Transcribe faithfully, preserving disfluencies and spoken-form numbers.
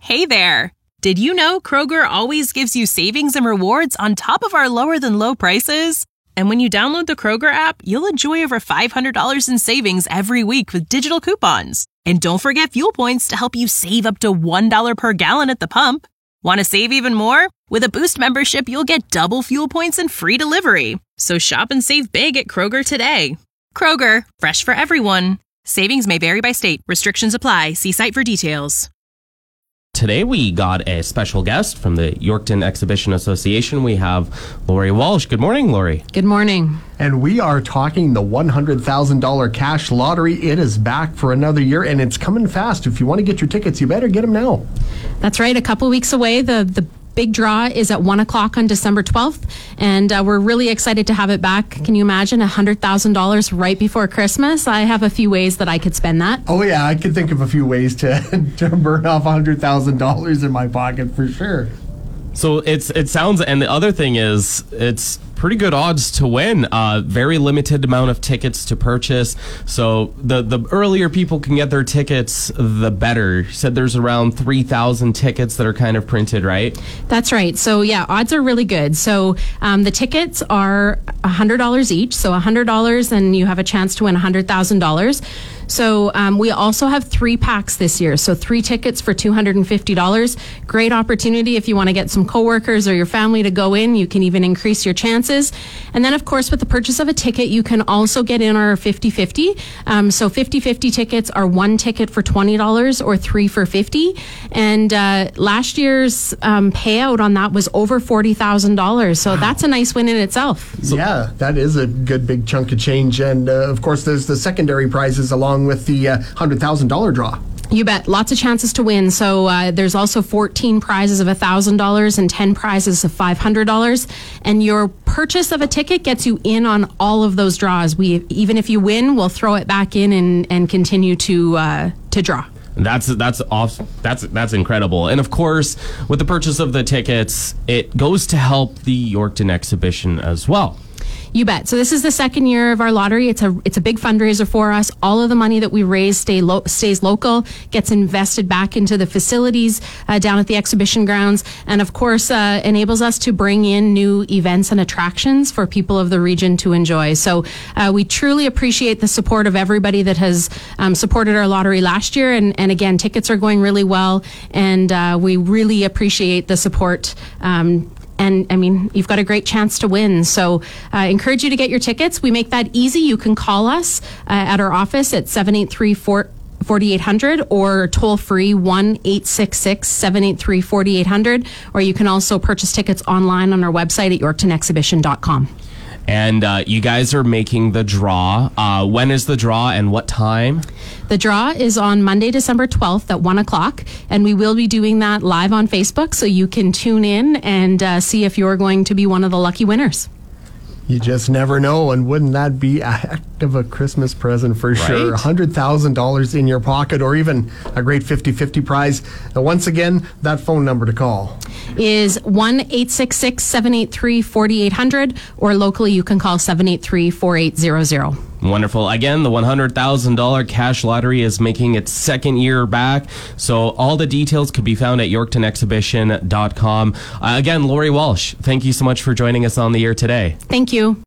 Hey there! Did you know Kroger always gives you savings and rewards on top of our lower-than-low prices? And when you download the Kroger app, you'll enjoy over five hundred dollars in savings every week with digital coupons. And don't forget fuel points to help you save up to one dollar per gallon at the pump. Want to save even more? With a Boost membership, you'll get double fuel points and free delivery. So shop and save big at Kroger today. Kroger, fresh for everyone. Savings may vary by state. Restrictions apply. See site for details. Today we got a special guest from the Yorkton Exhibition Association. We have Lori Walsh. Good morning, Lori. Good morning. And we are talking the one hundred thousand dollars cash lottery. It is back for another year, and it's coming fast. If you want to get your tickets, you better get them now. That's right. A couple weeks away. The the big draw is at one o'clock on December twelfth, and uh, we're really excited to have it back. Can you imagine one hundred thousand dollars right before Christmas? I have a few ways that I could spend that. Oh, yeah. I could think of a few ways to, to burn off one hundred thousand dollars in my pocket for sure. So it's it sounds, and the other thing is, it's pretty good odds to win. Uh, very limited amount of tickets to purchase. So the the earlier people can get their tickets, the better. You said there's around three thousand tickets that are kind of printed, right? That's right. So yeah, odds are really good. So um, the tickets are one hundred dollars each. So one hundred dollars, and you have a chance to win one hundred thousand dollars. So um, we also have three packs this year. So three tickets for two hundred fifty dollars. Great opportunity if you want to get some coworkers or your family to go in. You can even increase your chances. And then, of course, with the purchase of a ticket, you can also get in our fifty-fifty. Um, so fifty-fifty tickets are one ticket for twenty dollars or three for fifty dollars. And uh, last year's um, payout on that was over forty thousand dollars. So wow. That's a nice win in itself. So, yeah, that is a good big chunk of change. And, uh, of course, there's the secondary prizes along with the uh, one hundred thousand dollars draw. You bet. Lots of chances to win. So uh, there's also fourteen prizes of one thousand dollars and ten prizes of five hundred dollars. And your purchase of a ticket gets you in on all of those draws. We even if you win, we'll throw it back in and, and continue to uh, to draw. That's that's off. That's that's incredible. And of course, with the purchase of the tickets, it goes to help the Yorkton Exhibition as well. You bet. So this is the second year of our lottery. It's a it's a big fundraiser for us. All of the money that we raise stay lo- stays local, gets invested back into the facilities uh, down at the exhibition grounds, and of course uh, enables us to bring in new events and attractions for people of the region to enjoy. So uh, we truly appreciate the support of everybody that has um, supported our lottery last year. And, and again, tickets are going really well, and uh, we really appreciate the support. Um, And, I mean, you've got a great chance to win. So I uh, encourage you to get your tickets. We make that easy. You can call us uh, at our office at seven eight three, four eight zero zero or toll free one eight six six, seven eight three, four eight zero zero. Or you can also purchase tickets online on our website at yorkton exhibition dot com. And uh, you guys are making the draw. Uh, when is the draw and what time? The draw is on Monday, December twelfth at one o'clock, and we will be doing that live on Facebook, so you can tune in and uh, see if you're going to be one of the lucky winners. You just never know, and wouldn't that be a heck of a Christmas present for right? sure? one hundred thousand dollars in your pocket, or even a great fifty-fifty prize. And once again, that phone number to call is one eight six six, seven eight three, four eight zero zero, or locally you can call seven eight three, four eight zero zero. Wonderful. Again, the one hundred thousand dollars cash lottery is making its second year back. So all the details could be found at yorkton exhibition dot com. Uh, again, Lori Walsh, thank you so much for joining us on the air today. Thank you.